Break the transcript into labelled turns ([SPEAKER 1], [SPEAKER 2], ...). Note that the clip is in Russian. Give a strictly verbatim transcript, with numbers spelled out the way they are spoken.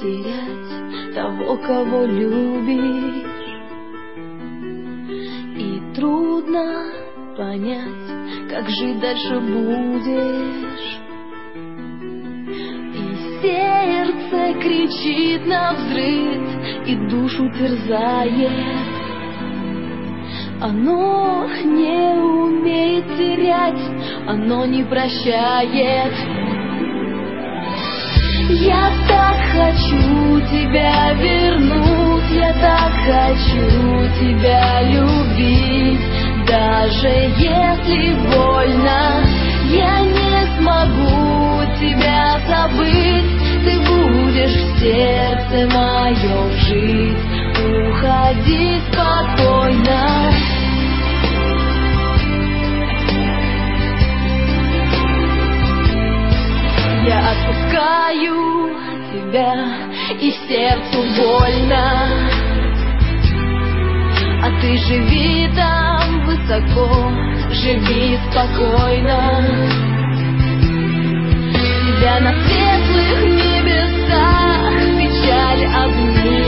[SPEAKER 1] терять того, кого любишь. И трудно понять, как жить дальше будешь. И сердце кричит навзрыд и душу терзает. Оно не умеет терять, оно не прощает. Я так хочу тебя вернуть, я так хочу тебя любить. Даже если больно, я не смогу тебя забыть. Ты будешь в сердце моем жить. Уходи спокойно. Я отпускаю тебя, и сердцу больно. А ты живи там высоко, живи спокойно. Тебя на светлых небесах печаль огни.